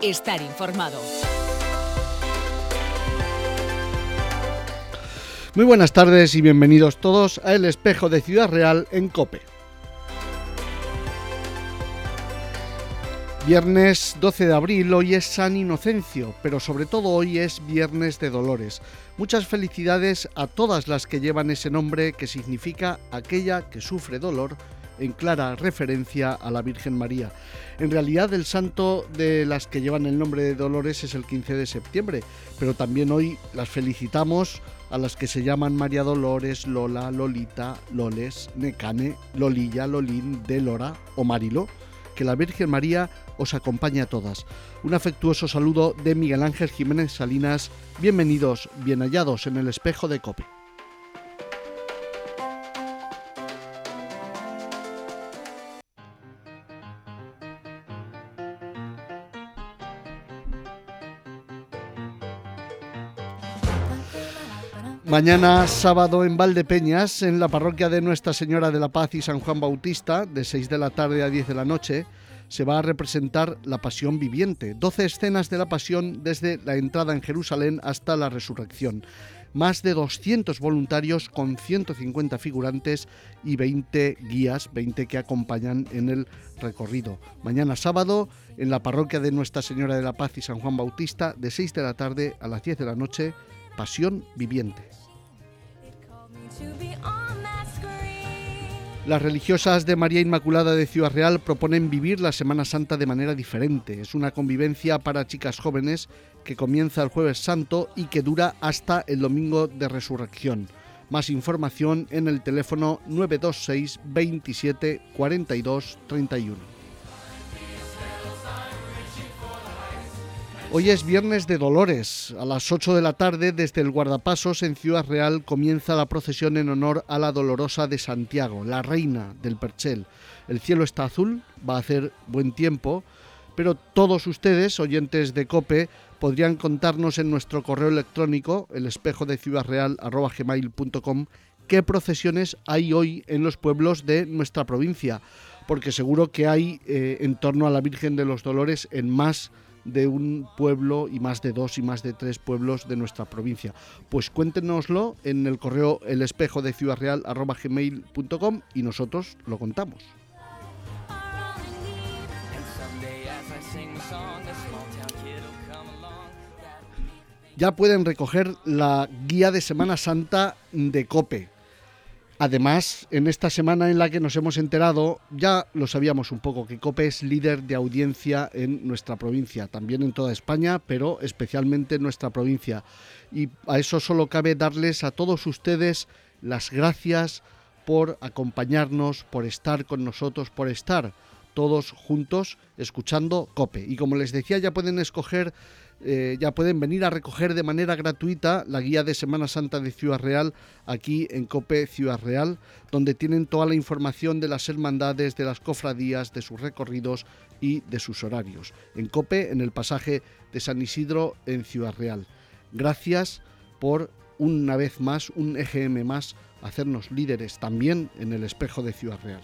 estar informado. Muy buenas tardes y bienvenidos todos a El Espejo de Ciudad Real en COPE. Viernes 12 de abril, hoy es San Inocencio, pero sobre todo hoy es Viernes de Dolores. Muchas felicidades a todas las que llevan ese nombre que significa aquella que sufre dolor, en clara referencia a la Virgen María. En realidad el santo de las que llevan el nombre de Dolores es el 15 de septiembre, pero también hoy las felicitamos a las que se llaman María Dolores, Lola, Lolita, Loles, Necane, Lolilla, Lolín, Delora o Marilo. Que la Virgen María os acompañe a todas. Un afectuoso saludo de Miguel Ángel Jiménez Salinas. Bienvenidos, bien hallados en el Espejo de COPE. Mañana sábado en Valdepeñas, en la parroquia de Nuestra Señora de la Paz y San Juan Bautista, de 6 de la tarde a 10 de la noche, se va a representar la Pasión Viviente. 12 escenas de la Pasión desde la entrada en Jerusalén hasta la resurrección. Más de 200 voluntarios con 150 figurantes y 20 guías, 20 que acompañan en el recorrido. Mañana sábado, en la parroquia de Nuestra Señora de la Paz y San Juan Bautista, de 6 de la tarde a las 10 de la noche, Pasión Viviente. Las religiosas de María Inmaculada de Ciudad Real proponen vivir la Semana Santa de manera diferente. Es una convivencia para chicas jóvenes que comienza el Jueves Santo y que dura hasta el Domingo de Resurrección. Más información en el teléfono 926 27 42 31. Hoy es Viernes de Dolores. A las 8 de la tarde, desde el Guardapasos en Ciudad Real, comienza la procesión en honor a la Dolorosa de Santiago, la reina del Perchel. El cielo está azul, va a hacer buen tiempo, pero todos ustedes, oyentes de COPE, podrían contarnos en nuestro correo electrónico, elespejodeciudadreal@gmail.com, qué procesiones hay hoy en los pueblos de nuestra provincia, porque seguro que hay en torno a la Virgen de los Dolores en más de un pueblo y más de 2 y más de 3 pueblos de nuestra provincia. Pues cuéntenoslo en el correo elespejodeciudadreal@gmail.com y nosotros lo contamos. Ya pueden recoger la guía de Semana Santa de COPE. Además, en esta semana en la que nos hemos enterado, ya lo sabíamos un poco, que COPE es líder de audiencia en nuestra provincia, también en toda España, pero especialmente en nuestra provincia. Y a eso solo cabe darles a todos ustedes las gracias por acompañarnos, por estar con nosotros, por estar todos juntos escuchando COPE. Y como les decía, ya pueden venir a recoger de manera gratuita la guía de Semana Santa de Ciudad Real aquí en COPE Ciudad Real, donde tienen toda la información de las hermandades, de las cofradías, de sus recorridos y de sus horarios. En COPE, en el pasaje de San Isidro en Ciudad Real. Gracias por una vez más, un EGM más, hacernos líderes también en el Espejo de Ciudad Real.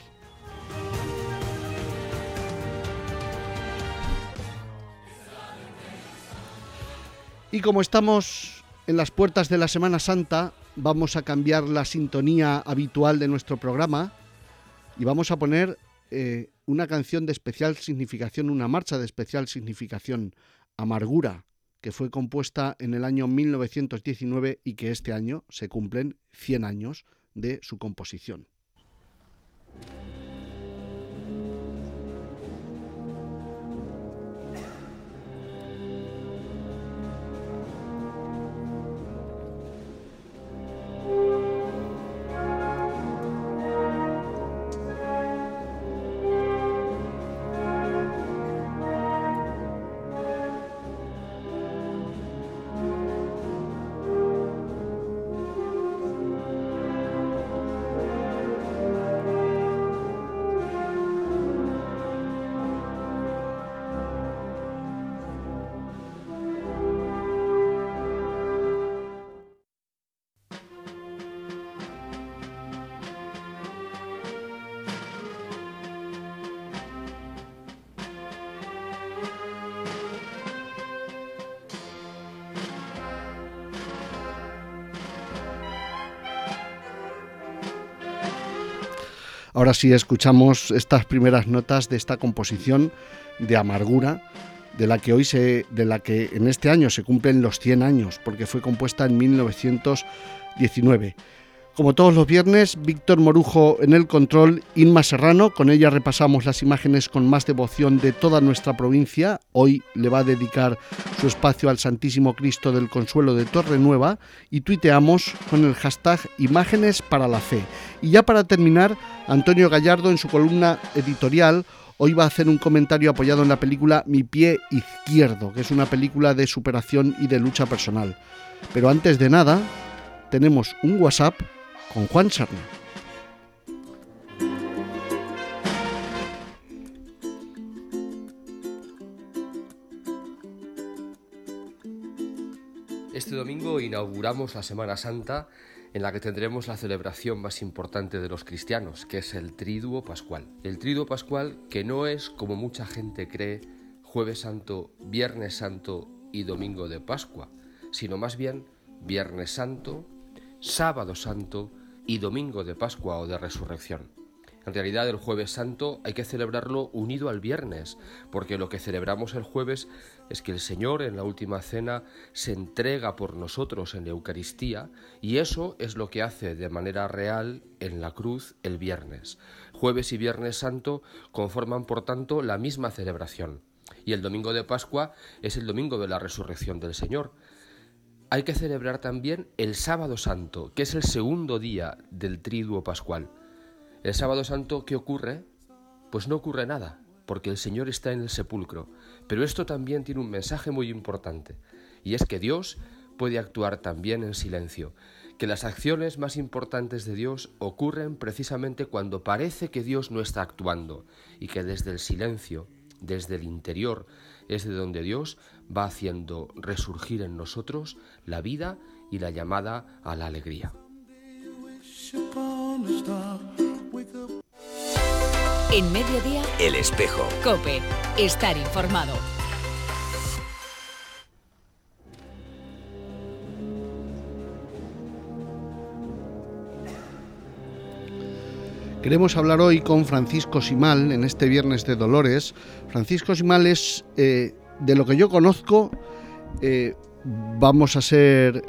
Y como estamos en las puertas de la Semana Santa, vamos a cambiar la sintonía habitual de nuestro programa y vamos a poner una canción de especial significación, una marcha de especial significación, Amargura, que fue compuesta en el año 1919 y que este año se cumplen 100 años de su composición. Ahora sí escuchamos estas primeras notas de esta composición de Amargura, de la que en este año se cumplen los 100 años, porque fue compuesta en 1919. Como todos los viernes, Víctor Morujo en el control, Inma Serrano. Con ella repasamos las imágenes con más devoción de toda nuestra provincia. Hoy le va a dedicar su espacio al Santísimo Cristo del Consuelo de Torrenueva y tuiteamos con el hashtag Imágenes para la Fe. Y ya para terminar, Antonio Gallardo en su columna editorial hoy va a hacer un comentario apoyado en la película Mi pie izquierdo, que es una película de superación y de lucha personal. Pero antes de nada, tenemos un WhatsApp con Juan Serna. Este domingo inauguramos la Semana Santa, en la que tendremos la celebración más importante de los cristianos, que es el Triduo Pascual. El Triduo Pascual, que no es, como mucha gente cree, Jueves Santo, Viernes Santo y Domingo de Pascua, sino más bien Viernes Santo, Sábado Santo y Domingo de Pascua o de Resurrección. En realidad el Jueves Santo hay que celebrarlo unido al viernes, porque lo que celebramos el jueves es que el Señor en la última cena se entrega por nosotros en la Eucaristía, y eso es lo que hace de manera real en la cruz el viernes. Jueves y Viernes Santo conforman por tanto la misma celebración, y el Domingo de Pascua es el domingo de la Resurrección del Señor. Hay que celebrar también el Sábado Santo, que es el segundo día del Triduo Pascual. El Sábado Santo, ¿qué ocurre? Pues no ocurre nada, porque el Señor está en el sepulcro. Pero esto también tiene un mensaje muy importante, y es que Dios puede actuar también en silencio, que las acciones más importantes de Dios ocurren precisamente cuando parece que Dios no está actuando, y que desde el silencio, desde el interior, es de donde Dios va haciendo resurgir en nosotros la vida y la llamada a la alegría. En Mediodía, El Espejo. COPE. Estar informado. Queremos hablar hoy con Francisco Simal en este Viernes de Dolores. Francisco Simal es, de lo que yo conozco, vamos a ser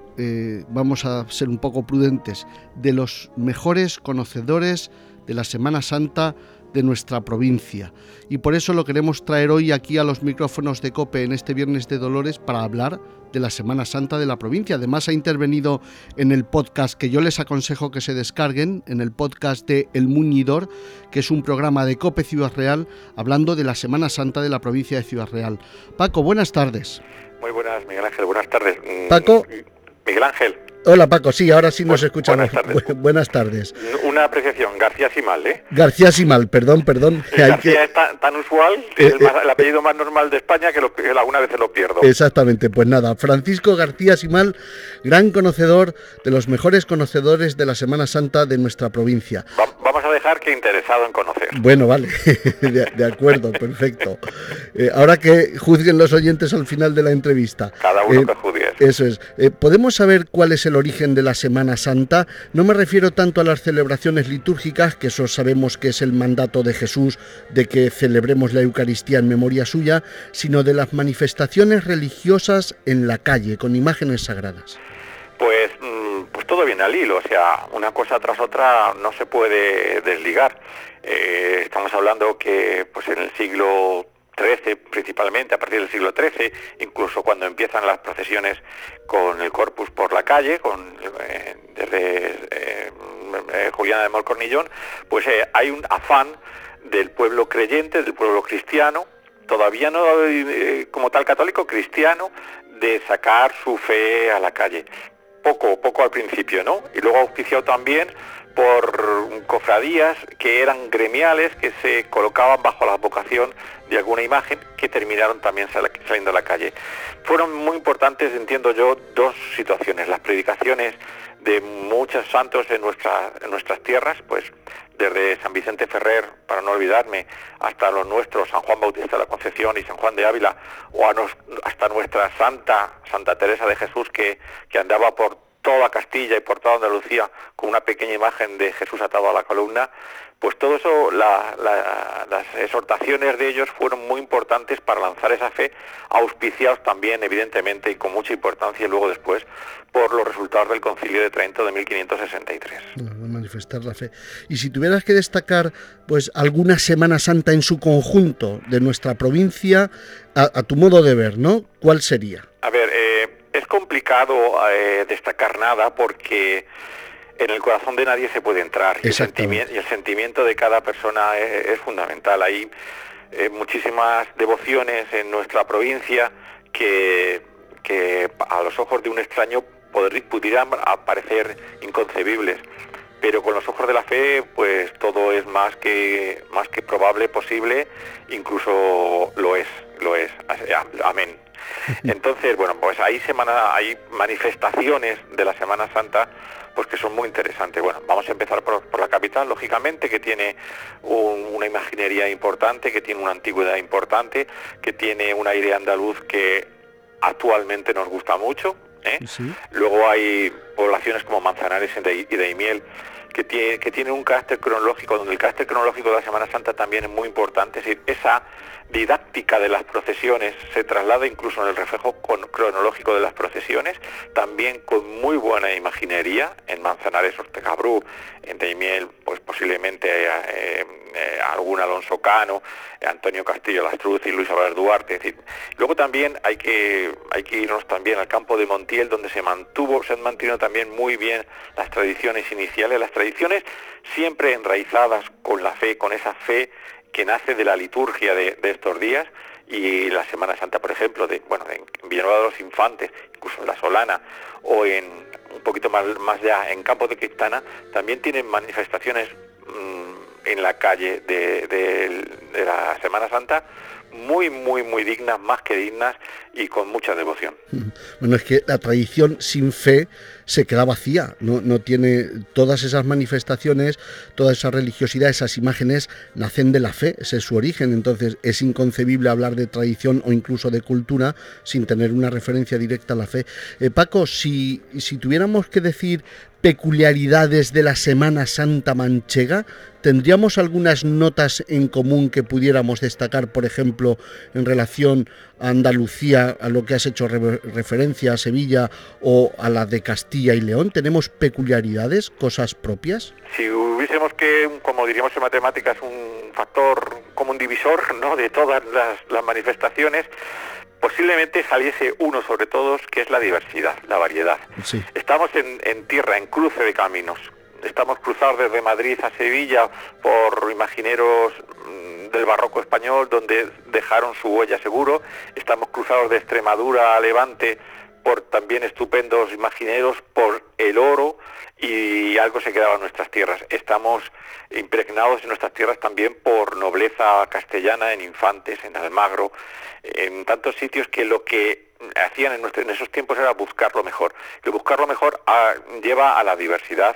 un poco prudentes, de los mejores conocedores de la Semana Santa de nuestra provincia, y por eso lo queremos traer hoy aquí a los micrófonos de COPE en este Viernes de Dolores para hablar de la Semana Santa de la provincia. Además ha intervenido en el podcast que yo les aconsejo que se descarguen, en el podcast de El Muñidor, que es un programa de COPE Ciudad Real hablando de la Semana Santa de la provincia de Ciudad Real. Paco, buenas tardes. Muy buenas, Miguel Ángel, buenas tardes. Paco. Miguel Ángel. Hola Paco, sí, ahora sí nos escuchamos. Buenas tardes. Buenas tardes. Una apreciación, García Simal, ¿eh? García Simal, perdón. García es tan usual, es el apellido más normal de España que alguna vez lo pierdo. Exactamente, pues nada, Francisco García Simal, gran conocedor, de los mejores conocedores de la Semana Santa de nuestra provincia. Vamos a dejar que interesado en conocer. Bueno, vale, de acuerdo, perfecto. Ahora que juzguen los oyentes al final de la entrevista. Cada uno que juzgue. Eso es. ¿Podemos saber cuál es el origen de la Semana Santa? No me refiero tanto a las celebraciones litúrgicas, que eso sabemos que es el mandato de Jesús, de que celebremos la Eucaristía en memoria suya, sino de las manifestaciones religiosas en la calle, con imágenes sagradas. Pues todo viene al hilo, o sea, una cosa tras otra no se puede desligar. Estamos hablando que pues en el siglo XIII, principalmente a partir del siglo XIII, incluso cuando empiezan las procesiones con el Corpus por la calle, desde Juliana de Molcornillón, pues hay un afán del pueblo creyente, del pueblo cristiano, todavía no como tal católico, cristiano, de sacar su fe a la calle. Poco al principio, ¿no? Y luego auspiciado también por cofradías que eran gremiales, que se colocaban bajo la advocación de alguna imagen, que terminaron también saliendo a la calle. Fueron muy importantes, entiendo yo, dos situaciones: las predicaciones de muchos santos en nuestras tierras, pues desde San Vicente Ferrer, para no olvidarme, hasta los nuestros, San Juan Bautista de la Concepción y San Juan de Ávila, o hasta nuestra Santa Teresa de Jesús, que andaba por toda Castilla y por toda Andalucía con una pequeña imagen de Jesús atado a la columna, pues todo eso, las exhortaciones de ellos fueron muy importantes para lanzar esa fe, auspiciados también, evidentemente, y con mucha importancia luego después, por los resultados del Concilio de Trento de 1563. Manifestar la fe. Y si tuvieras que destacar pues alguna Semana Santa en su conjunto de nuestra provincia, a tu modo de ver, ¿no? ¿Cuál sería? A ver, es complicado destacar nada porque en el corazón de nadie se puede entrar y el sentimiento de cada persona es fundamental. Hay muchísimas devociones en nuestra provincia que a los ojos de un extraño pudieran parecer inconcebibles, pero con los ojos de la fe pues todo es más que probable, posible, incluso lo es. Amén. Entonces, bueno, pues hay manifestaciones de la Semana Santa pues que son muy interesantes. Bueno, vamos a empezar por la capital, lógicamente, que tiene una imaginería importante, que tiene una antigüedad importante, que tiene un aire andaluz que actualmente nos gusta mucho, ¿eh? Sí. Luego hay poblaciones como Manzanares y Daimiel que tienen un carácter cronológico, donde el carácter cronológico de la Semana Santa también es muy importante. Es decir, esa didáctica de las procesiones se traslada incluso en el reflejo cronológico de las procesiones, también con muy buena imaginería. En Manzanares, Ortegabrú, en Daimiel, pues posiblemente algún Alonso Cano, Antonio Castillo Lastruz y Luis Álvarez Duarte. Es decir, luego también hay que irnos también al campo de Montiel, donde se han mantenido también muy bien las tradiciones iniciales, las tradiciones siempre enraizadas con la fe, con esa fe que nace de la liturgia de estos días. Y la Semana Santa, por ejemplo, en Villanueva de los Infantes, incluso en La Solana, o en un poquito más allá, en Campo de Criptana, también tienen manifestaciones en la calle de la Semana Santa muy, muy, muy dignas, más que dignas, y con mucha devoción. Bueno, es que la tradición sin fe se queda vacía, no tiene todas esas manifestaciones, toda esa religiosidad, esas imágenes nacen de la fe, ese es su origen. Entonces es inconcebible hablar de tradición o incluso de cultura sin tener una referencia directa a la fe. Paco, si tuviéramos que decir peculiaridades de la Semana Santa manchega, ¿tendríamos algunas notas en común que pudiéramos destacar, por ejemplo, en relación a Andalucía, a lo que has hecho referencia, a Sevilla o a la de Castilla y León? ¿Tenemos peculiaridades, cosas propias? Si hubiésemos como diríamos en matemáticas, un factor común divisor, ¿no?, de todas las manifestaciones, posiblemente saliese uno sobre todos, que es la diversidad, la variedad. Sí. Estamos en tierra, en cruce de caminos. Estamos cruzados desde Madrid a Sevilla por imagineros del barroco español, donde dejaron su huella seguro. Estamos cruzados de Extremadura a Levante por también estupendos imagineros, por el oro, y algo se quedaba en nuestras tierras. Estamos impregnados en nuestras tierras también por nobleza castellana, en Infantes, en Almagro, en tantos sitios que lo que hacían en esos tiempos era buscar lo mejor. Y buscar lo mejor lleva a la diversidad,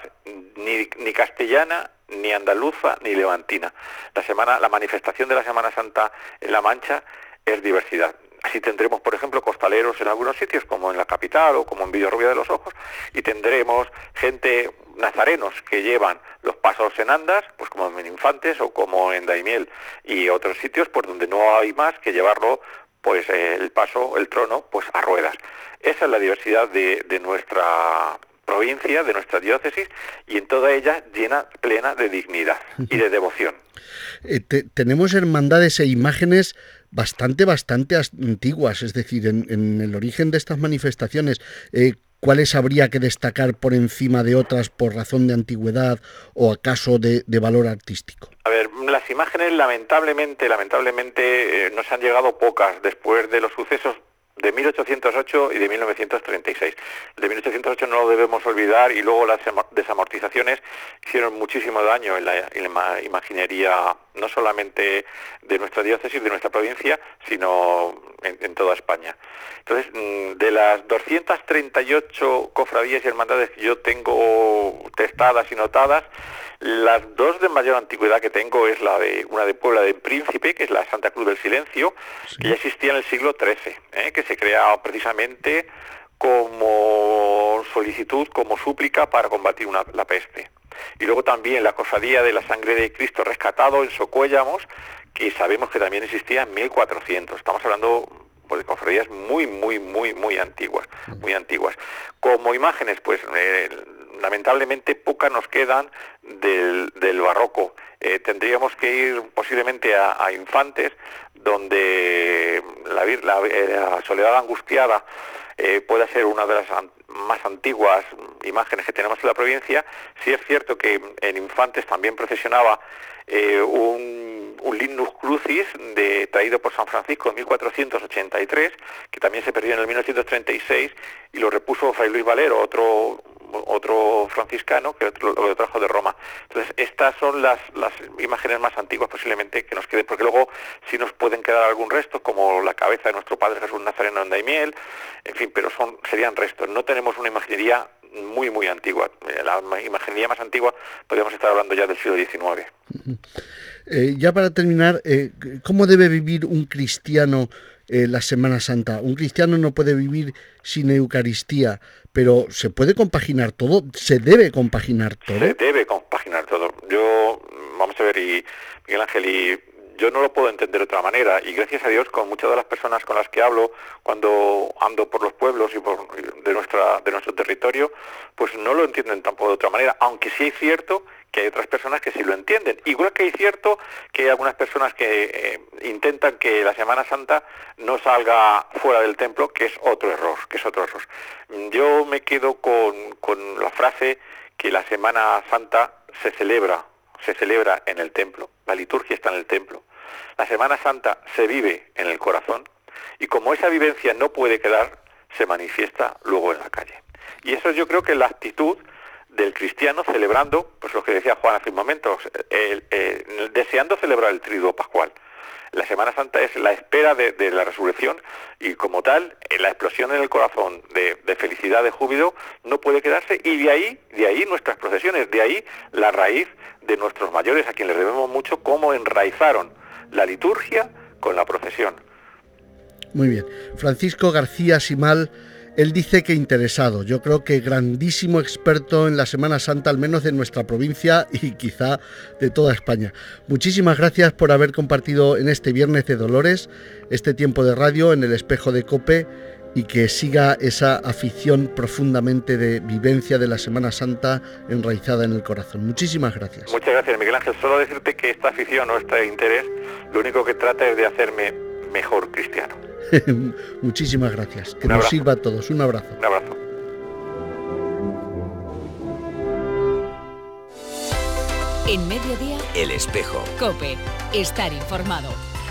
ni castellana, ni andaluza, ni levantina. La manifestación de la Semana Santa en La Mancha es diversidad. Así tendremos, por ejemplo, costaleros en algunos sitios, como en la capital o como en Villarrobia de los Ojos, y tendremos nazarenos que llevan los pasos en andas, pues como en Infantes o como en Daimiel, y otros sitios por donde no hay más que llevarlo, pues el trono, pues a ruedas. Esa es la diversidad de nuestra provincia, de nuestra diócesis, y en toda ella plena de dignidad y de devoción. Tenemos hermandades e imágenes bastante antiguas, es decir, en el origen de estas manifestaciones, ¿cuáles habría que destacar por encima de otras por razón de antigüedad o acaso de valor artístico? A ver, las imágenes lamentablemente nos han llegado pocas después de los sucesos de 1808 y de 1936. El de 1808 no lo debemos olvidar, y luego las desamortizaciones hicieron muchísimo daño en la imaginería, no solamente de nuestra diócesis, de nuestra provincia, sino en toda España. Entonces, de las 238 cofradías y hermandades que yo tengo testadas y notadas, las dos de mayor antigüedad que tengo es una de Puebla de Príncipe, que es la Santa Cruz del Silencio, sí, que ya existía en el siglo XIII, que se crea precisamente como con solicitud como súplica para combatir la peste. Y luego también la cofradía de la sangre de Cristo rescatado en Socuéllamos, que sabemos que también existía en 1400. Estamos hablando pues de cofradías muy antiguas, muy antiguas. Como imágenes, pues lamentablemente pocas nos quedan del barroco. Tendríamos que ir posiblemente a Infantes, donde la Soledad Angustiada puede ser una de las más antiguas imágenes que tenemos en la provincia. Sí es cierto que en Infantes también procesionaba un Lignus Crucis traído por San Francisco en 1483, que también se perdió en el 1936 y lo repuso Fray Luis Valero, otro franciscano que lo trajo de Roma. Entonces estas son las imágenes más antiguas posiblemente que nos queden, porque luego sí nos pueden quedar algún resto, como la cabeza de nuestro Padre Jesús Nazareno en Daimiel, en fin, pero serían restos. No tenemos una imaginería muy antigua. La imaginería más antigua podríamos estar hablando ya del siglo XIX. Ya para terminar, ¿cómo debe vivir un cristiano la Semana Santa? Un cristiano no puede vivir sin Eucaristía, pero ¿se puede compaginar todo? ¿Se debe compaginar todo? Se debe compaginar todo. Vamos a ver, y Miguel Ángel, yo no lo puedo entender de otra manera, y gracias a Dios con muchas de las personas con las que hablo cuando ando por los pueblos y de nuestro territorio, pues no lo entienden tampoco de otra manera, aunque sí es cierto que hay otras personas que sí lo entienden. Igual que es cierto que hay algunas personas que intentan que la Semana Santa no salga fuera del templo, que es otro error. Yo me quedo con la frase que la Semana Santa se celebra en el templo, la liturgia está en el templo. La Semana Santa se vive en el corazón y como esa vivencia no puede quedar, se manifiesta luego en la calle. Y eso yo creo que es la actitud del cristiano celebrando, pues lo que decía Juan hace un momento, deseando celebrar el Triduo Pascual. La Semana Santa es la espera de la resurrección y como tal, la explosión en el corazón de felicidad, de júbilo, no puede quedarse, y de ahí nuestras procesiones, de ahí la raíz de nuestros mayores, a quienes les debemos mucho, cómo enraizaron la liturgia con la procesión. Muy bien. Francisco García Simal, él dice que interesado, yo creo que grandísimo experto en la Semana Santa, al menos de nuestra provincia y quizá de toda España. Muchísimas gracias por haber compartido en este Viernes de Dolores este tiempo de radio en el Espejo de COPE, y que siga esa afición profundamente de vivencia de la Semana Santa enraizada en el corazón. Muchísimas gracias. Muchas gracias, Miguel Ángel. Solo decirte que esta afición o este interés, lo único que trata es de hacerme mejor cristiano. Muchísimas gracias. Que nos sirva a todos. Un abrazo. Un abrazo. En Mediodía, El Espejo. COPE. Estar informado.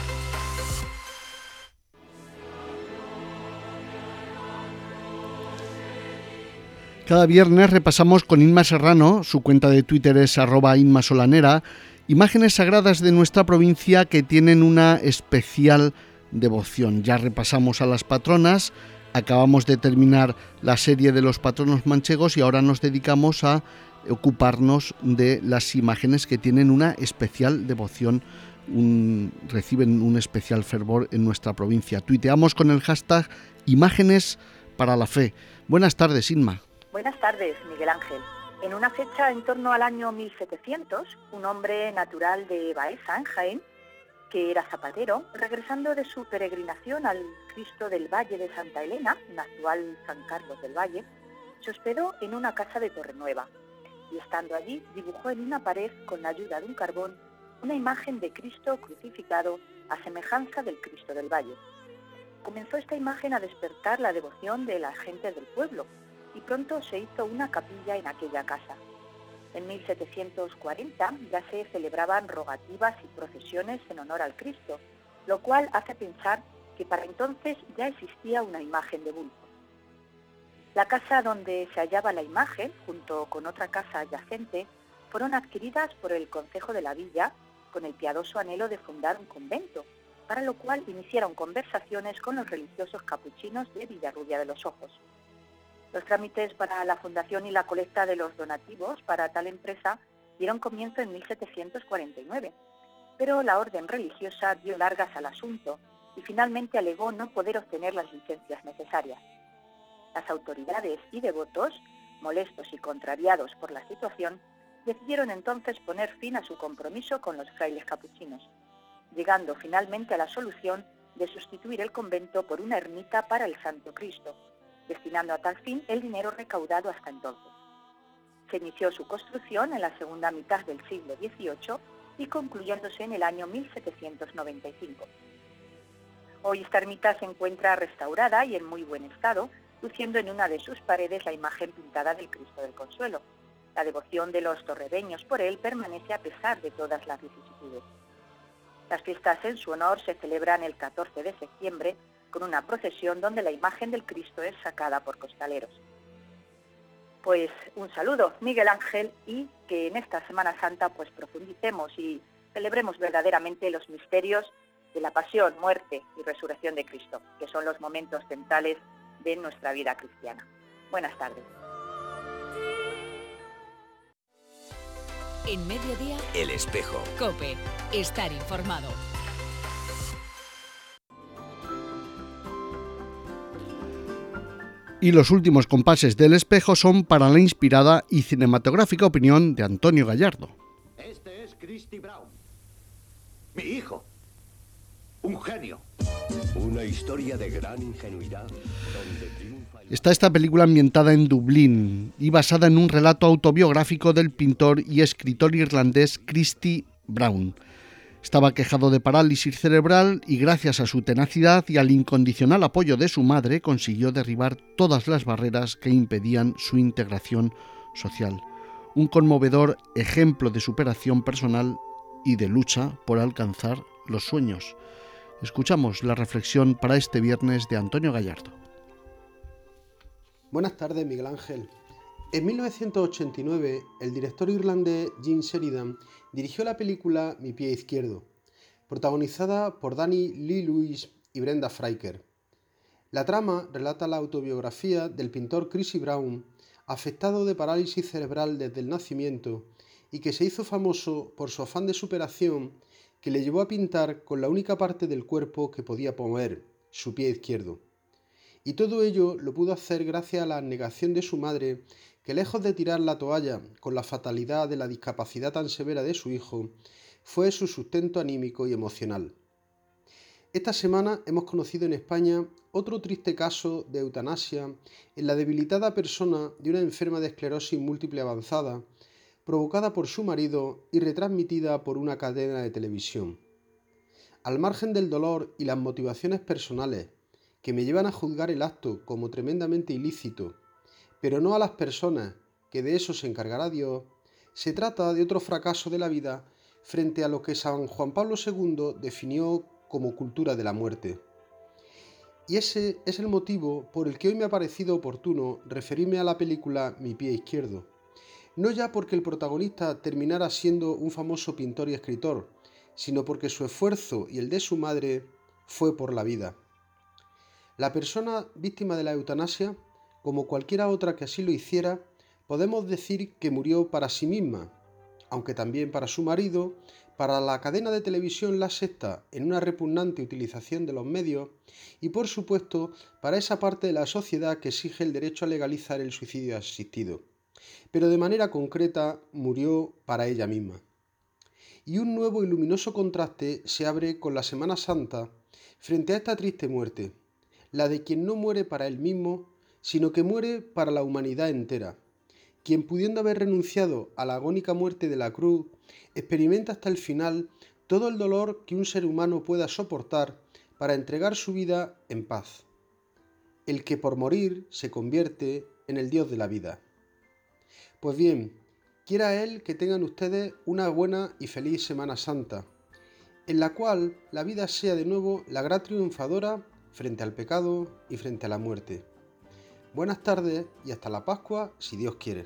Cada viernes repasamos con Inma Serrano, su cuenta de Twitter es @inmasolanera, imágenes sagradas de nuestra provincia que tienen una especial devoción. Ya repasamos a las patronas, acabamos de terminar la serie de los patronos manchegos y ahora nos dedicamos a ocuparnos de las imágenes que tienen una especial devoción, reciben un especial fervor en nuestra provincia. Tuiteamos con el hashtag Imágenes para la Fe. Buenas tardes, Inma. Buenas tardes, Miguel Ángel. En una fecha en torno al año 1700, un hombre natural de Baeza, en Jaén, que era zapatero, regresando de su peregrinación al Cristo del Valle de Santa Elena, en la actual San Carlos del Valle, se hospedó en una casa de Torrenueva y estando allí dibujó en una pared con la ayuda de un carbón una imagen de Cristo crucificado a semejanza del Cristo del Valle. Comenzó esta imagen a despertar la devoción de la gente del pueblo y pronto se hizo una capilla en aquella casa. En 1740 ya se celebraban rogativas y procesiones en honor al Cristo, lo cual hace pensar que para entonces ya existía una imagen de bulto. La casa donde se hallaba la imagen, junto con otra casa adyacente, fueron adquiridas por el concejo de la villa con el piadoso anhelo de fundar un convento, para lo cual iniciaron conversaciones con los religiosos capuchinos de Villarrubia de los Ojos. Los trámites para la fundación y la colecta de los donativos para tal empresa dieron comienzo en 1749, pero la orden religiosa dio largas al asunto y finalmente alegó no poder obtener las licencias necesarias. Las autoridades y devotos, molestos y contrariados por la situación, decidieron entonces poner fin a su compromiso con los frailes capuchinos, llegando finalmente a la solución de sustituir el convento por una ermita para el Santo Cristo, destinando a tal fin el dinero recaudado hasta entonces. Se inició su construcción en la segunda mitad del siglo XVIII y concluyéndose en el año 1795. Hoy esta ermita se encuentra restaurada y en muy buen estado, luciendo en una de sus paredes la imagen pintada del Cristo del Consuelo. La devoción de los torreveños por él permanece a pesar de todas las vicisitudes. Las fiestas en su honor se celebran el 14 de septiembre con una procesión donde la imagen del Cristo es sacada por costaleros. Pues un saludo, Miguel Ángel, y que en esta Semana Santa pues profundicemos y celebremos verdaderamente los misterios de la pasión, muerte y resurrección de Cristo, que son los momentos centrales de nuestra vida cristiana. Buenas tardes. En Mediodía, El Espejo. COPE. Estar informado. Y los últimos compases del Espejo son para la inspirada y cinematográfica opinión de Antonio Gallardo. Este es Christy Brown, mi hijo, un genio. Una historia de gran ingenuidad donde triunfa el... Está esta película ambientada en Dublín y basada en un relato autobiográfico del pintor y escritor irlandés Christy Brown. Estaba aquejado de parálisis cerebral y gracias a su tenacidad y al incondicional apoyo de su madre consiguió derribar todas las barreras que impedían su integración social. Un conmovedor ejemplo de superación personal y de lucha por alcanzar los sueños. Escuchamos la reflexión para este viernes de Antonio Gallardo. Buenas tardes, Miguel Ángel. En 1989, el director irlandés Jim Sheridan dirigió la película Mi pie izquierdo, protagonizada por Danny Lee Lewis y Brenda Fricker. La trama relata la autobiografía del pintor Christy Brown, afectado de parálisis cerebral desde el nacimiento y que se hizo famoso por su afán de superación que le llevó a pintar con la única parte del cuerpo que podía mover, su pie izquierdo. Y todo ello lo pudo hacer gracias a la abnegación de su madre, que lejos de tirar la toalla con la fatalidad de la discapacidad tan severa de su hijo, fue su sustento anímico y emocional. Esta semana hemos conocido en España otro triste caso de eutanasia en la debilitada persona de una enferma de esclerosis múltiple avanzada, provocada por su marido y retransmitida por una cadena de televisión. Al margen del dolor y las motivaciones personales, que me llevan a juzgar el acto como tremendamente ilícito, pero no a las personas, que de eso se encargará Dios, se trata de otro fracaso de la vida frente a lo que San Juan Pablo II definió como cultura de la muerte. Y ese es el motivo por el que hoy me ha parecido oportuno referirme a la película Mi pie izquierdo. No ya porque el protagonista terminara siendo un famoso pintor y escritor, sino porque su esfuerzo y el de su madre fue por la vida. La persona víctima de la eutanasia, como cualquiera otra que así lo hiciera, podemos decir que murió para sí misma, aunque también para su marido, para la cadena de televisión La Sexta en una repugnante utilización de los medios y, por supuesto, para esa parte de la sociedad que exige el derecho a legalizar el suicidio asistido. Pero de manera concreta murió para ella misma. Y un nuevo y luminoso contraste se abre con la Semana Santa frente a esta triste muerte, la de quien no muere para él mismo, sino que muere para la humanidad entera, quien pudiendo haber renunciado a la agónica muerte de la cruz, experimenta hasta el final todo el dolor que un ser humano pueda soportar para entregar su vida en paz. El que por morir se convierte en el Dios de la vida. Pues bien, quiera Él que tengan ustedes una buena y feliz Semana Santa, en la cual la vida sea de nuevo la gran triunfadora frente al pecado y frente a la muerte. Buenas tardes y hasta la Pascua, si Dios quiere.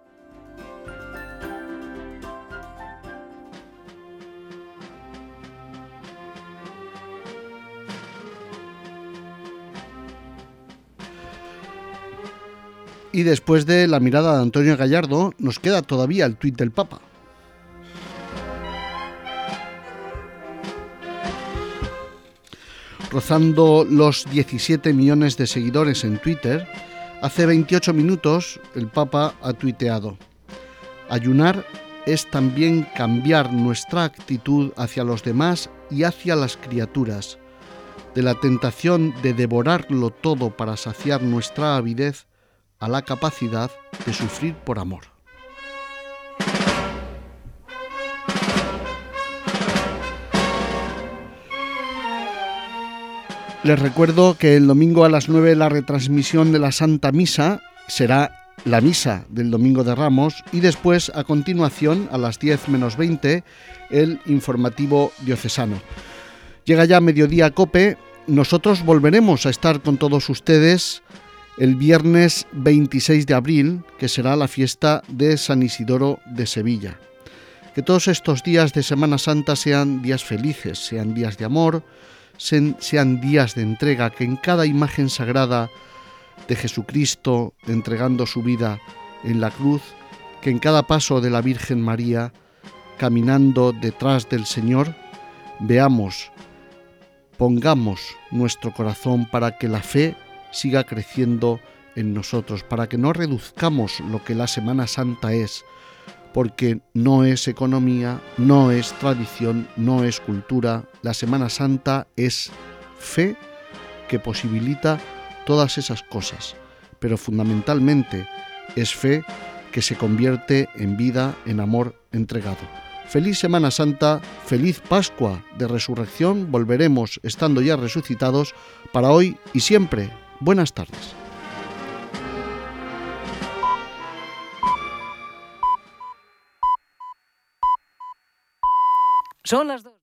Y después de la mirada de Antonio Gallardo, nos queda todavía el tuit del Papa. Rozando los 17 millones de seguidores en Twitter, Hace 28 minutos el Papa ha tuiteado: ayunar es también cambiar nuestra actitud hacia los demás y hacia las criaturas, de la tentación de devorarlo todo para saciar nuestra avidez a la capacidad de sufrir por amor. Les recuerdo que el domingo a las 9 la retransmisión de la Santa Misa será la misa del Domingo de Ramos y después, a continuación, a las 10 menos 20, el informativo diocesano. Llega ya Mediodía Cope. Nosotros volveremos a estar con todos ustedes el viernes 26 de abril, que será la fiesta de San Isidoro de Sevilla. Que todos estos días de Semana Santa sean días felices, sean días de amor, sean días de entrega, que en cada imagen sagrada de Jesucristo entregando su vida en la cruz, que en cada paso de la Virgen María caminando detrás del Señor, veamos, pongamos nuestro corazón para que la fe siga creciendo en nosotros, para que no reduzcamos lo que la Semana Santa es, porque no es economía, no es tradición, no es cultura. La Semana Santa es fe que posibilita todas esas cosas, pero fundamentalmente es fe que se convierte en vida, en amor entregado. Feliz Semana Santa, feliz Pascua de Resurrección. Volveremos estando ya resucitados para hoy y siempre. Buenas tardes. Son las 2.